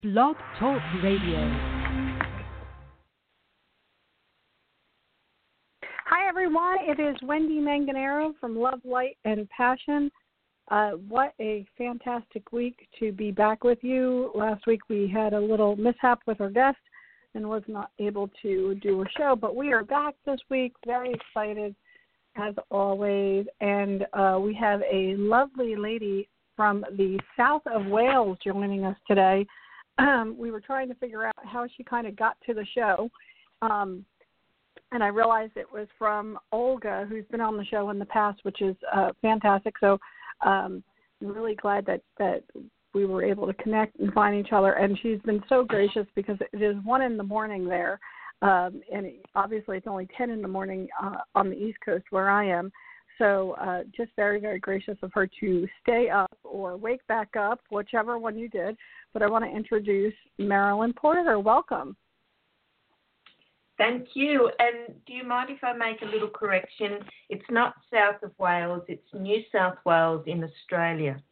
Blog Talk Radio. Hi, everyone. It is Wendy Manganero from Love, Light, and Passion. What a fantastic week to be back with you. Last week we had a little mishap with our guest and was not able to do a show, but we are back this week, very excited as always. And we have a lovely lady from the south of Wales joining us today. We were trying to figure out how she kind of got to the show. And I realized it was from Olga, who's been on the show in the past, which is fantastic. So I'm really glad that we were able to connect and find each other. And she's been so gracious because it is 1 a.m. there. And obviously it's only 10 a.m. On the East Coast where I am. So just very, very gracious of her to stay up or wake back up, whichever one you did. But I want to introduce Marilyn Porter. Welcome. Thank you. And do you mind if I make a little correction? It's not South of Wales, it's New South Wales in Australia.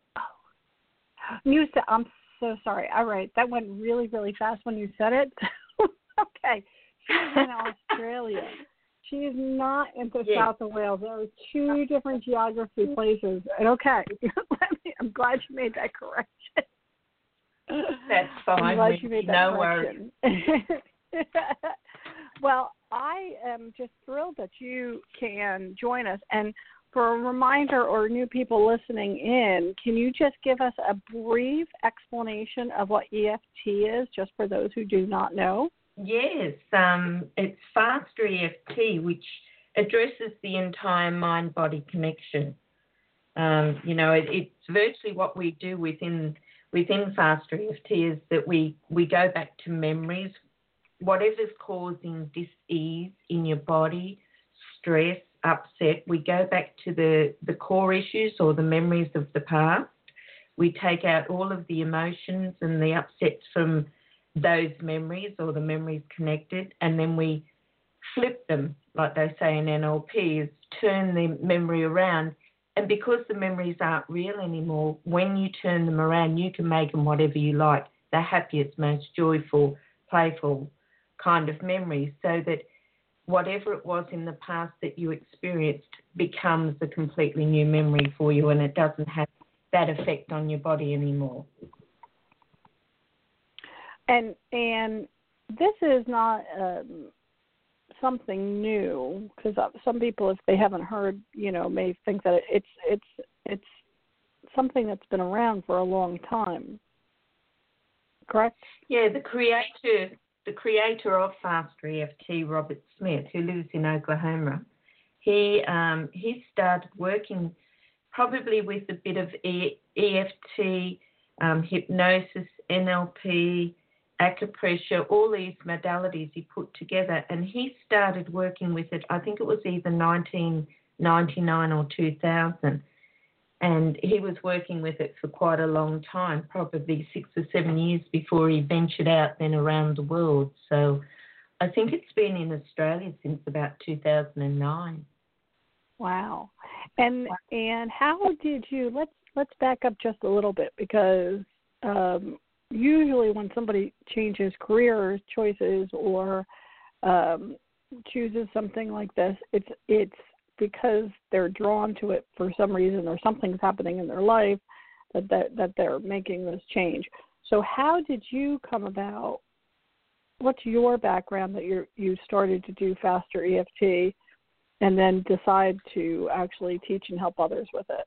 Oh. I'm so sorry. All right. That went really, really fast when you said it. Okay. She's in Australia. She is not in the South of Wales. There are two different geography places. And okay, I'm glad you made that correction. That's fine. I'm glad you made that correction. Worries. Well, I am just thrilled that you can join us. And for a reminder or new people listening in, can you just give us a brief explanation of what EFT is, just for those who do not know? Yes, it's Faster EFT, which addresses the entire mind-body connection. It's virtually what we do within Faster EFT is that we go back to memories, whatever's causing dis-ease in your body, stress, upset. We go back to the core issues or the memories of the past. We take out all of the emotions and the upsets from those memories or the memories connected, and then we flip them, like they say in NLP, is turn the memory around. And because the memories aren't real anymore, when you turn them around, you can make them whatever you like, the happiest, most joyful, playful kind of memories, so that whatever it was in the past that you experienced becomes a completely new memory for you, and it doesn't have that effect on your body anymore. And this is not something new, because some people, if they haven't heard, may think that it's something that's been around for a long time. Correct? Yeah, the creator of Faster EFT, Robert Smith, who lives in Oklahoma, he started working probably with a bit of EFT, hypnosis, NLP, acupressure, all these modalities he put together, and he started working with it, I think it was either 1999 or 2000, and he was working with it for quite a long time, probably 6 or 7 years before he ventured out then around the world. So I think it's been in Australia since about 2009. Wow. And how did you, let's back up just a little bit, because usually when somebody changes career choices or chooses something like this, it's because they're drawn to it for some reason, or something's happening in their life that they're making this change. So how did you come about? What's your background that you started to do Faster EFT and then decide to actually teach and help others with it?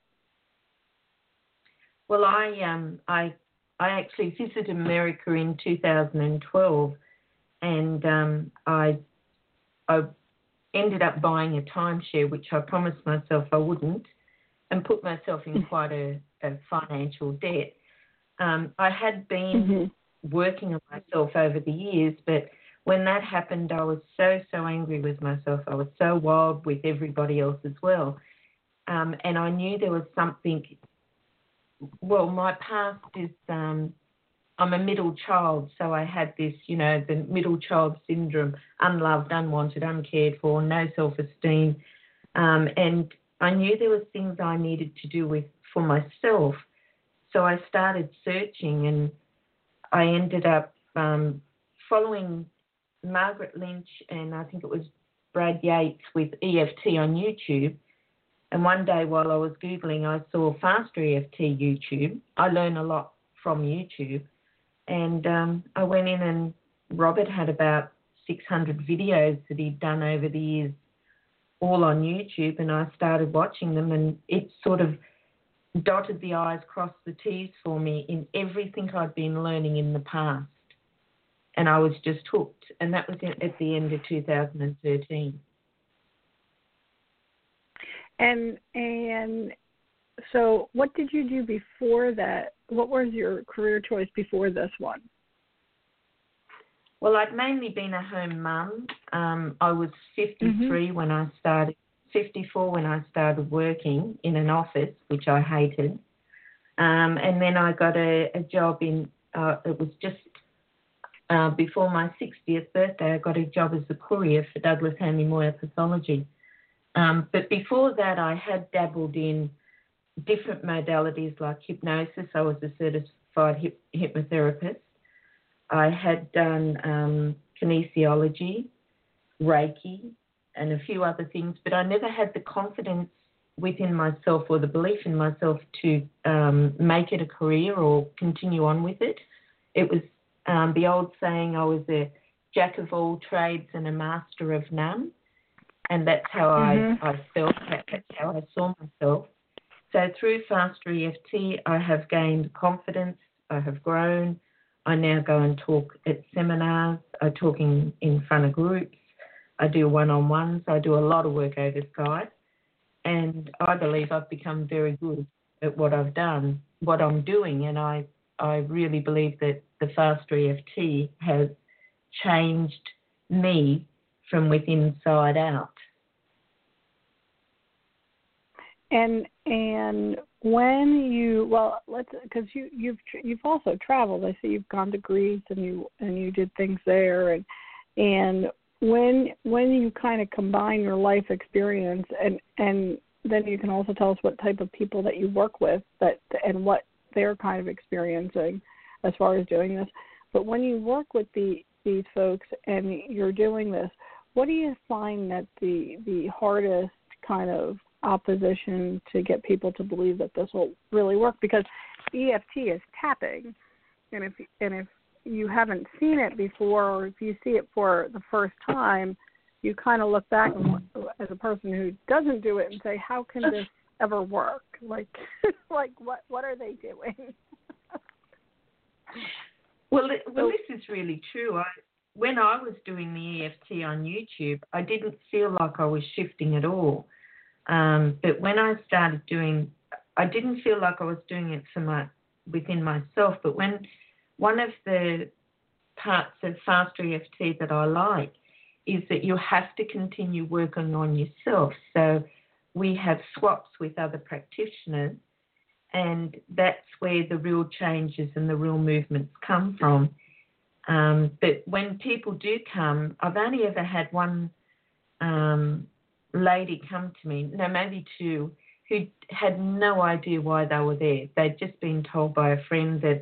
Well, I actually visited America in 2012, and I ended up buying a timeshare, which I promised myself I wouldn't, and put myself in quite a financial debt. I had been working on myself over the years, but when that happened, I was so angry with myself. I was so wild with everybody else as well. And I knew there was something. Well, my past is I'm a middle child, so I had this, the middle child syndrome, unloved, unwanted, uncared for, no self-esteem. And I knew there was things I needed to do for myself. So I started searching, and I ended up following Margaret Lynch and I think it was Brad Yates with EFT on YouTube. And one day while I was Googling, I saw Faster EFT YouTube. I learn a lot from YouTube. And I went in and Robert had about 600 videos that he'd done over the years, all on YouTube. And I started watching them and it sort of dotted the I's, crossed the T's for me in everything I'd been learning in the past. And I was just hooked. And that was at the end of 2013. And so what did you do before that? What was your career choice before this one? Well, I'd mainly been a home mum. I was 53 when I started, 54 when I started working in an office, which I hated. And then I got a job in, it was just before my 60th birthday, I got a job as a courier for Douglas Hanly Moir Pathology. But before that, I had dabbled in different modalities like hypnosis. I was a certified hypnotherapist. I had done kinesiology, Reiki, and a few other things, but I never had the confidence within myself or the belief in myself to make it a career or continue on with it. It was the old saying, I was a jack of all trades and a master of none. And that's how I felt, that's how I saw myself. So through Faster EFT, I have gained confidence, I have grown. I now go and talk at seminars, I talk in front of groups, I do one-on-ones, I do a lot of work over Skype. And I believe I've become very good at what I've done, what I'm doing. And I really believe that the Faster EFT has changed me from within inside out. And when you, well, because you've also traveled. I see you've gone to Greece and you did things there, and when you kind of combine your life experience and then you can also tell us what type of people that you work with and what they're kind of experiencing as far as doing this. But when you work with these folks and you're doing this, what do you find that the hardest kind of opposition to get people to believe that this will really work? Because EFT is tapping, and if you haven't seen it before, or if you see it for the first time, you kind of look back and, as a person who doesn't do it, and say, how can this ever work? Like what are they doing? Well, this is really true. When I was doing the EFT on YouTube, I didn't feel like I was shifting at all. But when I started doing, I didn't feel like I was doing it within myself. But when one of the parts of Faster EFT that I like is that you have to continue working on yourself. So we have swaps with other practitioners, and that's where the real changes and the real movements come from. But when people do come, I've only ever had one lady come to me, no, maybe two, who had no idea why they were there. They'd just been told by a friend that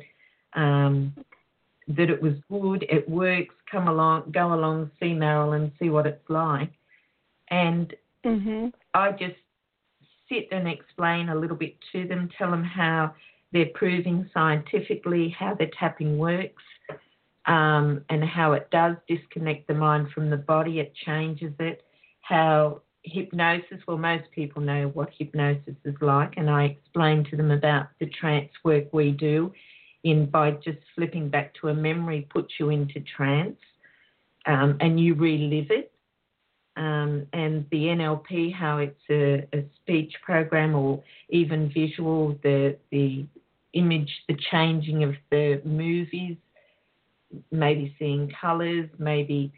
it was good, it works, come along, go along, see Marilyn, see what it's like. And I just sit and explain a little bit to them, tell them how they're proving scientifically how the tapping works, and how it does disconnect the mind from the body, it changes it, how hypnosis, well, most people know what hypnosis is like, and I explain to them about the trance work we do by just flipping back to a memory, puts you into trance, and you relive it. And the NLP, how it's a speech program or even visual, the image, the changing of the movies, maybe seeing colours, maybe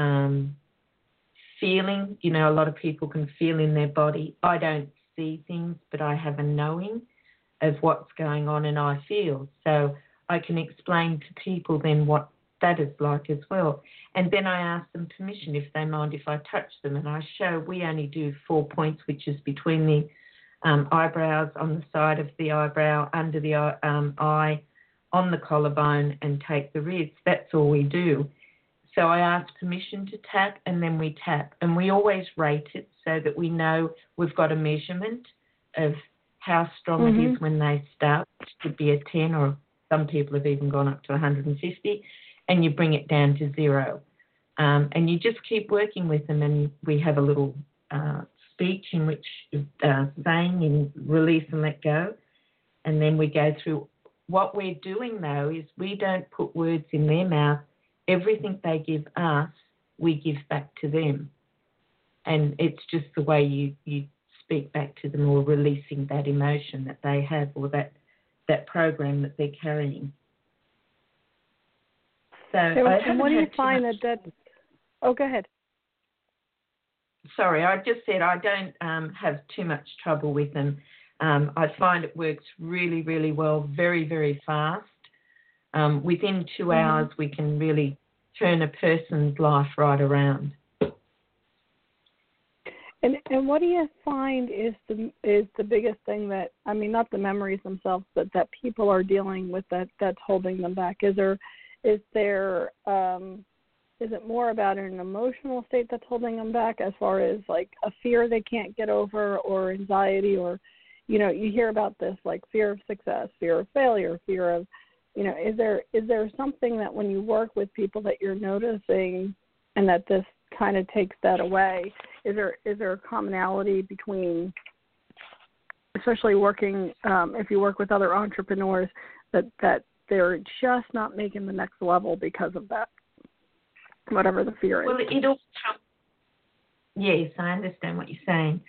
feeling. You know, a lot of people can feel in their body. I don't see things, but I have a knowing of what's going on and I feel. So I can explain to people then what that is like as well. And then I ask them permission if they mind if I touch them, and I show we only do 4 points, which is between the eyebrows, on the side of the eyebrow, under the eye, on the collarbone and take the wrist. That's all we do. So I ask permission to tap, and then we tap. And we always rate it so that we know we've got a measurement of how strong it is when they start, which could be a 10, or some people have even gone up to 150, and you bring it down to 0. And you just keep working with them, and we have a little speech in which saying and release and let go. And then we go through. What we're doing, though, is we don't put words in their mouth. Everything they give us, we give back to them. And it's just the way you speak back to them, or releasing that emotion that they have, or that program that they're carrying. So and what do you find that oh, go ahead. Sorry, I just said I don't have too much trouble with them. I find it works really, really well, very, very fast. Within 2 hours, we can really turn a person's life right around. And what do you find is the biggest thing that, I mean, not the memories themselves, but that people are dealing with that's holding them back? Is it more about an emotional state that's holding them back, as far as like a fear they can't get over, or anxiety, or, you know, you hear about this, like fear of success, fear of failure, fear of, you know, is there something that when you work with people that you're noticing, and that this kind of takes that away? Is there a commonality between, especially working, if you work with other entrepreneurs, that they're just not making the next level because of that, whatever the fear is? Well, it all comes. Yes, I understand what you're saying.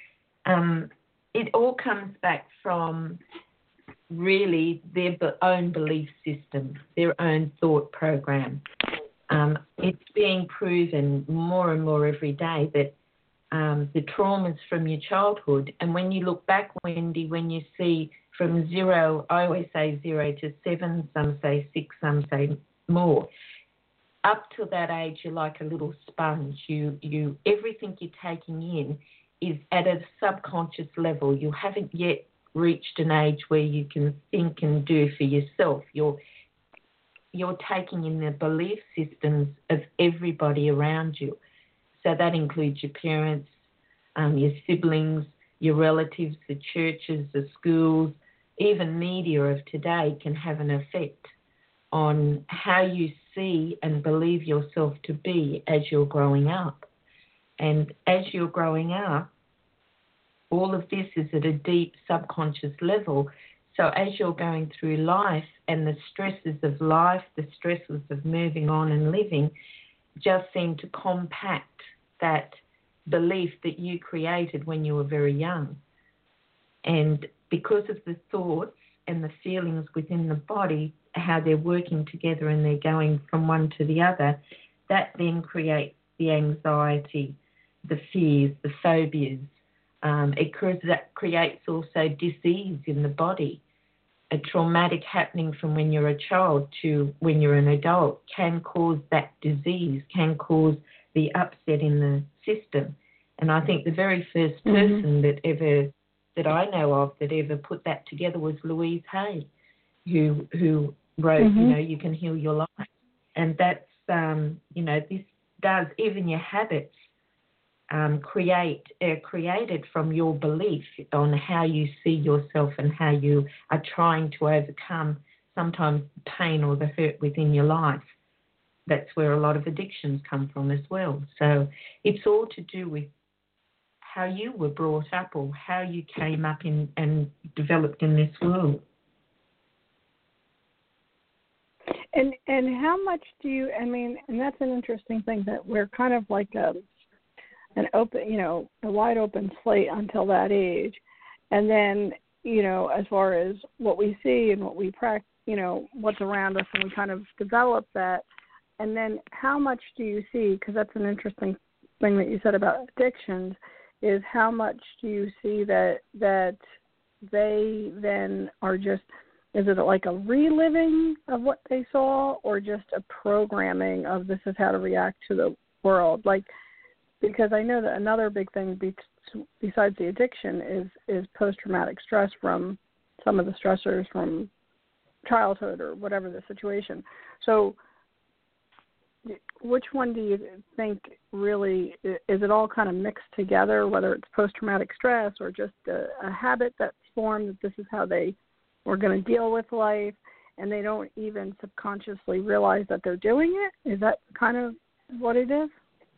It all comes back from really their own belief system, their own thought program. It's being proven more and more every day that the traumas from your childhood, and when you look back, Wendy, when you see from 0, I always say 0 to 7, some say 6, some say more. Up to that age, you're like a little sponge. You everything you're taking in is at a subconscious level. You haven't yet reached an age where you can think and do for yourself. You're taking in the belief systems of everybody around you. So that includes your parents, your siblings, your relatives, the churches, the schools, even media of today can have an effect on how you see and believe yourself to be as you're growing up. And as you're growing up, all of this is at a deep subconscious level. So as you're going through life, and the stresses of life, the stresses of moving on and living, just seem to compact that belief that you created when you were very young. And because of the thoughts and the feelings within the body, how they're working together and they're going from one to the other, that then creates the anxiety, the fears, the phobias. That creates also disease in the body. A traumatic happening from when you're a child to when you're an adult can cause that disease, can cause the upset in the system. And I think the very first person that I know of that ever put that together was Louise Hay, who wrote, you know, You Can Heal Your Life. And that's, this does, even your habits created from your belief on how you see yourself and how you are trying to overcome sometimes the pain or the hurt within your life. That's where a lot of addictions come from as well. So it's all to do with how you were brought up, or how you came up in and developed in this world. And how much do you, I mean, and that's an interesting thing, that we're kind of like an open, a wide open slate until that age. And then, as far as what we see and what we practice, what's around us, and we kind of develop that. And then how much do you see, because that's an interesting thing that you said about addictions, is how much do you see that they then are just, is it like a reliving of what they saw, or just a programming of this is how to react to the world? Like, because I know that another big thing besides the addiction is post-traumatic stress from some of the stressors from childhood or whatever the situation. So which one do you think really, is it all kind of mixed together, whether it's post-traumatic stress or just a habit that's formed that this is how they were going to deal with life, and they don't even subconsciously realize that they're doing it? Is that kind of what it is?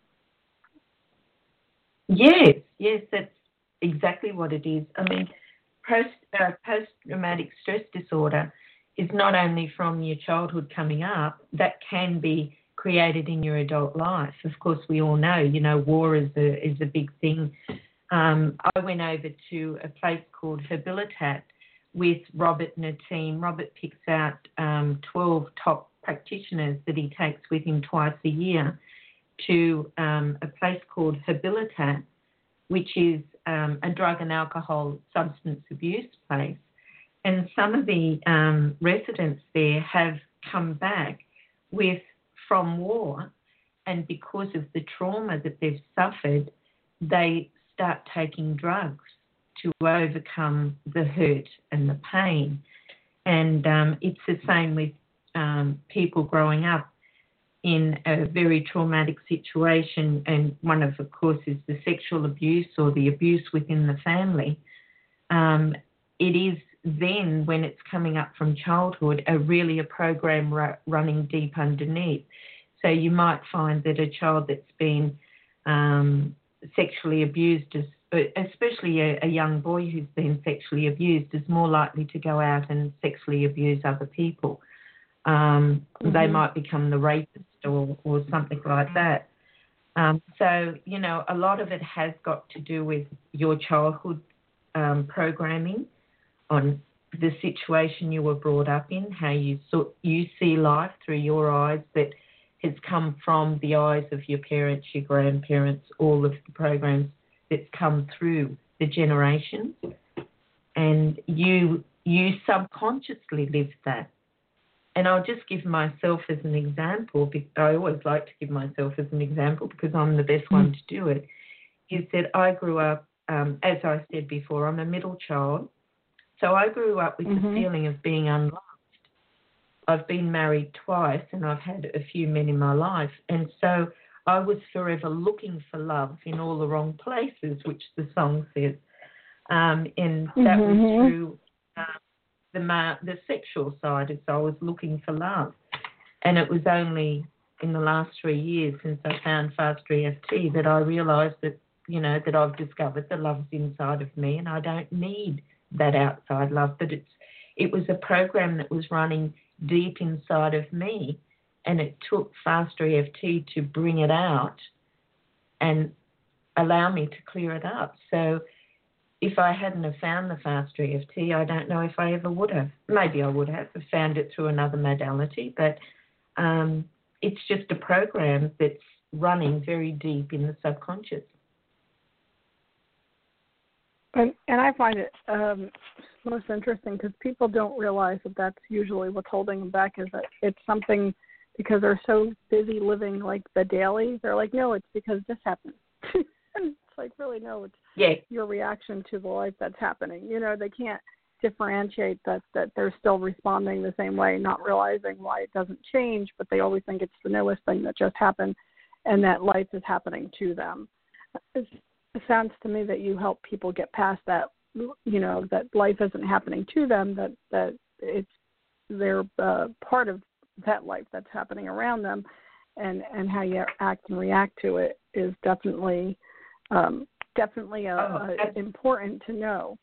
Yes, that's exactly what it is. I mean, post-traumatic stress disorder is not only from your childhood coming up, that can be created in your adult life. Of course, we all know, war is a big thing. I went over to a place called Habilitat with Robert and a team. Robert picks out 12 top practitioners that he takes with him twice a year to a place called Habilitat, which is a drug and alcohol substance abuse place. And some of the residents there have come back from war, and because of the trauma that they've suffered, they start taking drugs to overcome the hurt and the pain. And it's the same with people growing up in a very traumatic situation, and one of course, is the sexual abuse or the abuse within the family. It is then, when it's coming up from childhood, really a program running deep underneath. So you might find that a child that's been sexually abused, especially a young boy who's been sexually abused, is more likely to go out and sexually abuse other people. They might become the rapist or something like that. So, a lot of it has got to do with your childhood programming on the situation you were brought up in, how you see life through your eyes that has come from the eyes of your parents, your grandparents, all of the programs that's come through the generations. And you subconsciously live that. And I'll just give myself as an example. I always like to give myself as an example because I'm the best one to do it, is that I grew up, as I said before, I'm a middle child. So I grew up with the feeling of being unloved. I've been married twice and I've had a few men in my life. And so I was forever looking for love in all the wrong places, which the song says. And that was through the sexual side, as I was looking for love. And it was only in the last 3 years since I found Fast EFT that I realised that, that I've discovered the love's inside of me and I don't need that outside love. But it was a program that was running deep inside of me, and it took Fast EFT to bring it out and allow me to clear it up. So if I hadn't have found the Fast EFT, I don't know if I ever would have. Maybe I would have found it through another modality, but it's just a program that's running very deep in the subconscious. And I find it most interesting because people don't realize that that's usually what's holding them back, is that it's something because they're so busy living like the daily. They're like, no, it's because this happened. And it's like, really, no, it's your reaction to the life that's happening. They can't differentiate that they're still responding the same way, not realizing why it doesn't change, but they always think it's the newest thing that just happened and that life is happening to them. It sounds to me that you help people get past that, that life isn't happening to them, that they're part of that life that's happening around them, and how you act and react to it is definitely important to know.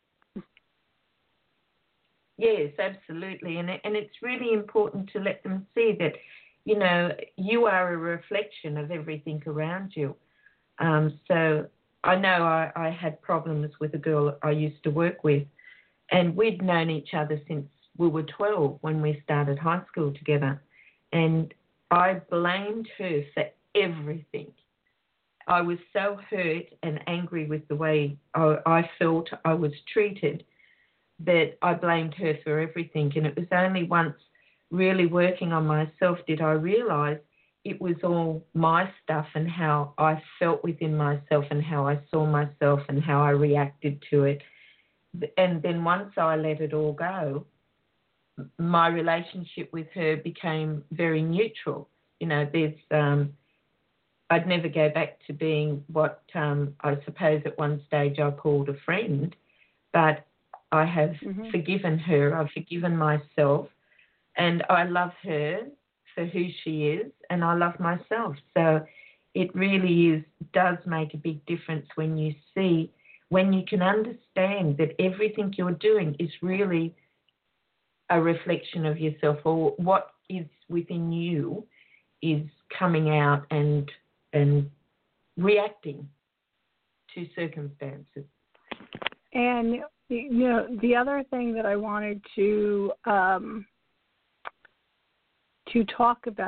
Yes, absolutely. And it's really important to let them see that, you are a reflection of everything around you. So I know I had problems with a girl I used to work with, and we'd known each other since we were 12 when we started high school together. And I blamed her for everything. I was so hurt and angry with the way I felt I was treated that I blamed her for everything. And it was only once really working on myself did I realise it was all my stuff and how I felt within myself and how I saw myself and how I reacted to it. And then once I let it all go, my relationship with her became very neutral. You know, I'd never go back to being what I suppose at one stage I called a friend, but I have forgiven her. I've forgiven myself, and I love her for who she is, and I love myself. So it really does make a big difference when you can understand that everything you're doing is really a reflection of yourself, or what is within you is coming out and reacting to circumstances. And you know, the other thing that I wanted to talk to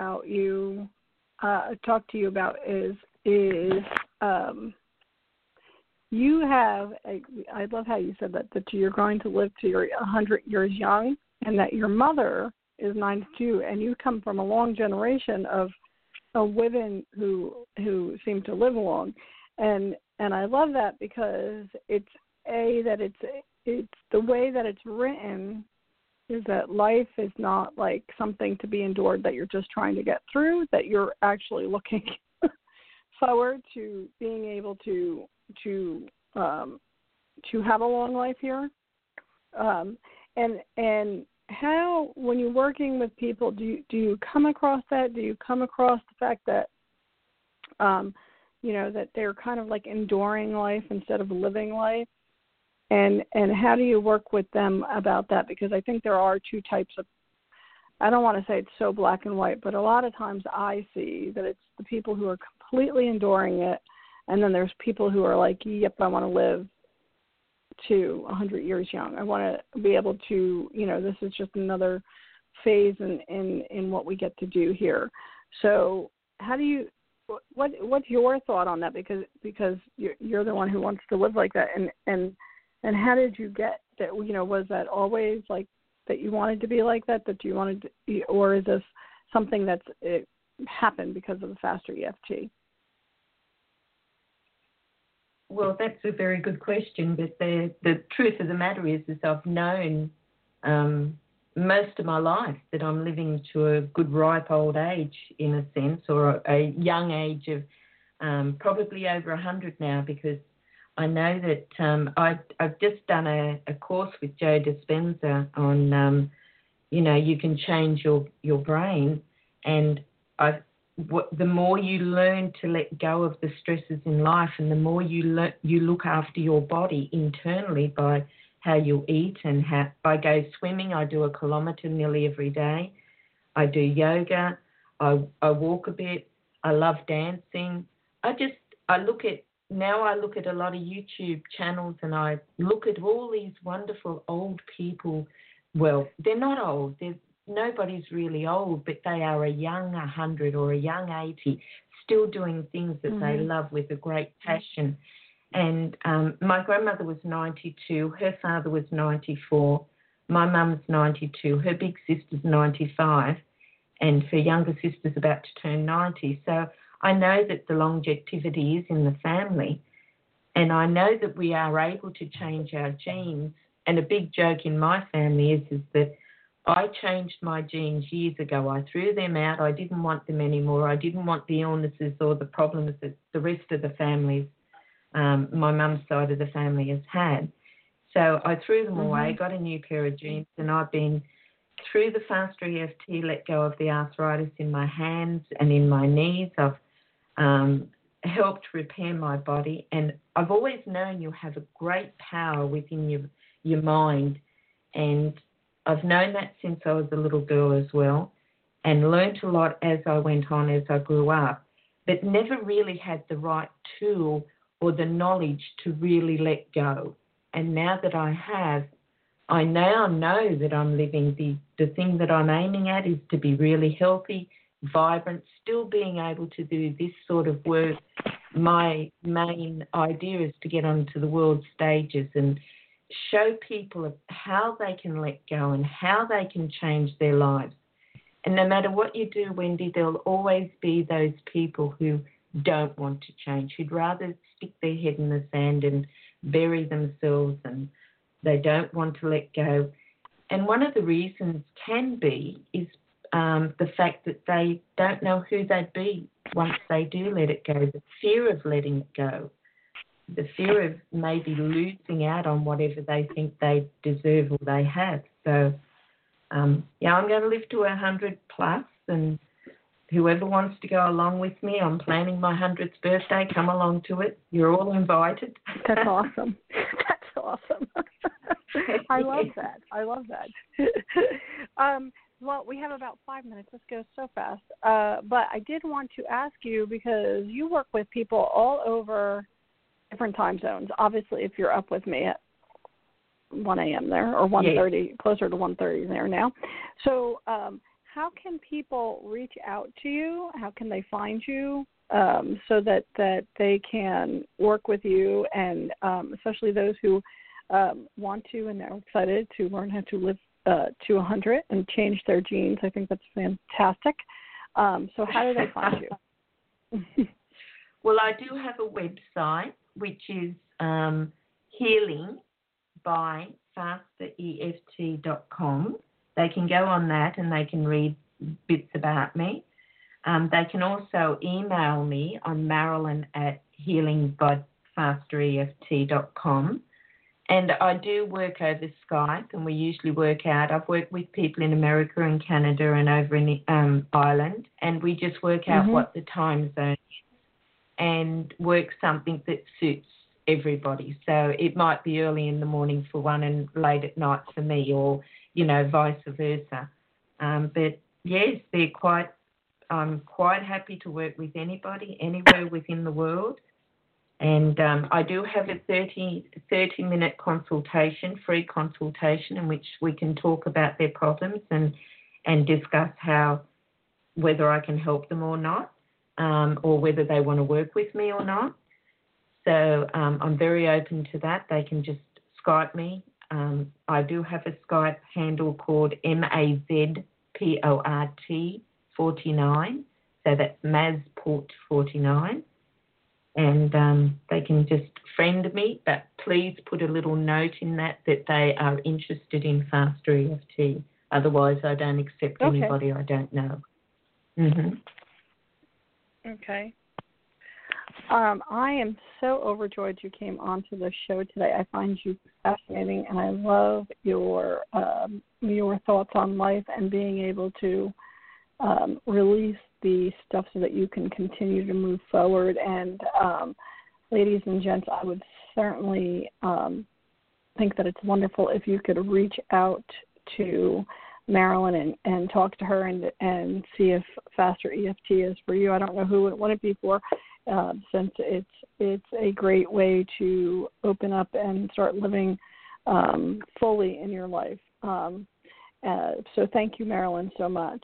you about is you have. I love how you said that you're going to live to your 100 years young, and that your mother is 92, and you come from a long generation of women who seem to live long, and I love that because it's the way that it's written is that life is not like something to be endured that you're just trying to get through, that you're actually looking forward to being able to have a long life here. And how, when you're working with people, do you come across that? Do you come across the fact that that they're kind of like enduring life instead of living life? And how do you work with them about that? Because I think there are two types of, I don't want to say it's so black and white, but a lot of times I see that it's the people who are completely enduring it, and then there's people who are like, yep, I want to live to 100 years young. I want to be able to, this is just another phase in what we get to do here. So how do you, what's your thought on that? Because you're the one who wants to live like that. And how did you get that? Was that always like that you wanted to be like that you wanted to, or is this something that's it happened because of the faster EFT? Well, that's a very good question, but the truth of the matter is I've known most of my life that I'm living to a good ripe old age, in a sense, or a young age of probably over 100 now, because I know that I've just done a course with Joe Dispenza on, you can change your brain, and the more you learn to let go of the stresses in life, and the more you look after your body internally by how you eat and how I go swimming. I do 1 kilometre nearly every day. I do yoga. I walk a bit. I love dancing. I look at a lot of YouTube channels, and I look at all these wonderful old people. Well, they're not old. Nobody's really old, but they are a young 100 or a young 80, still doing things that they love with a great passion. And my grandmother was 92, her father was 94, my mum's 92, her big sister's 95, and her younger sister's about to turn 90. So I know that the longevity is in the family, and I know that we are able to change our genes. And a big joke in my family is that I changed my genes years ago. I threw them out. I didn't want them anymore. I didn't want the illnesses or the problems that the rest of the families, my mum's side of the family, has had. So I threw them away, got a new pair of genes, and I've been through the faster EFT, let go of the arthritis in my hands and in my knees. I've helped repair my body, and I've always known you have a great power within your mind, and I've known that since I was a little girl as well, and learnt a lot as I went on, as I grew up, but never really had the right tool or the knowledge to really let go. And now that I have, I now know that I'm living the thing that I'm aiming at is to be really healthy, vibrant, still being able to do this sort of work. My main idea is to get onto the world stages and show people how they can let go and how they can change their lives. And no matter what you do, Wendy, there'll always be those people who don't want to change, who'd rather stick their head in the sand and bury themselves, and they don't want to let go. And one of the reasons can be is the fact that they don't know who they'd be once they do let it go, the fear of letting it go, the fear of maybe losing out on whatever they think they deserve or they have. So, I'm going to live to 100 plus, and whoever wants to go along with me, I'm planning my 100th birthday. Come along to it. You're all invited. That's awesome. That's awesome. I love that. I love that. Well, we have about 5 minutes. This goes so fast. But I did want to ask you, because you work with people all over different time zones. Obviously, if you're up with me at 1 a.m. there, or 1:30, yes. Closer to 1:30 there now. So how can people reach out to you? How can they find you so that they can work with you, and especially those who want to and are excited to learn how to live to 100 and change their genes? I think that's fantastic. So how do they find you? Well, I do have a website, which is healing by fastereft.com. They can go on that and they can read bits about me. They can also email me on marilyn@healingbodfastereft.com. And I do work over Skype, and we usually work out. I've worked with people in America and Canada and over in Ireland, and we just work out what the time zone is and work something that suits everybody. So it might be early in the morning for one and late at night for me, or, vice versa. But yes, I'm quite happy to work with anybody, anywhere within the world. And I do have a 30-minute consultation, free consultation, in which we can talk about their problems and discuss whether I can help them or not, or whether they want to work with me or not. So I'm very open to that. They can just Skype me. I do have a Skype handle called MAZPORT49. So that's Mazport49. And they can just friend me, but please put a little note in that they are interested in Faster EFT. Otherwise, I don't accept anybody I don't know. Okay. I am so overjoyed you came onto the show today. I find you fascinating, and I love your thoughts on life and being able to release the stuff so that you can continue to move forward. And ladies and gents, I would certainly think that it's wonderful if you could reach out to Marilyn and talk to her and see if Faster EFT is for you. I don't know who it wouldn't be for, since it's a great way to open up and start living fully in your life. So thank you, Marilyn, so much.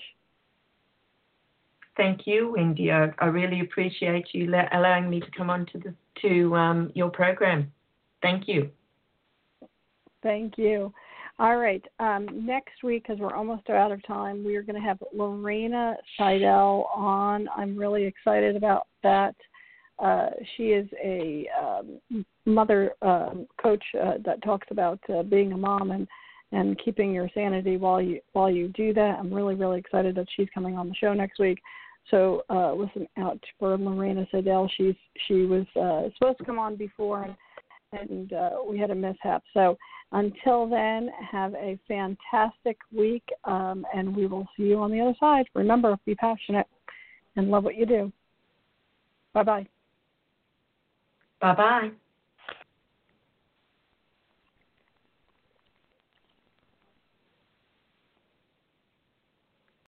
Thank you, Wendy. I really appreciate you allowing me to come on to your program. Thank you. Thank you. All right. Next week, because we're almost out of time, we are going to have Lorena Seidel on. I'm really excited about that. She is a mother coach that talks about being a mom and keeping your sanity while you do that. I'm really, really excited that she's coming on the show next week. So listen out for Lorena Seidel. She was supposed to come on before, and we had a mishap. So until then, have a fantastic week, and we will see you on the other side. Remember, be passionate and love what you do. Bye-bye. Bye-bye.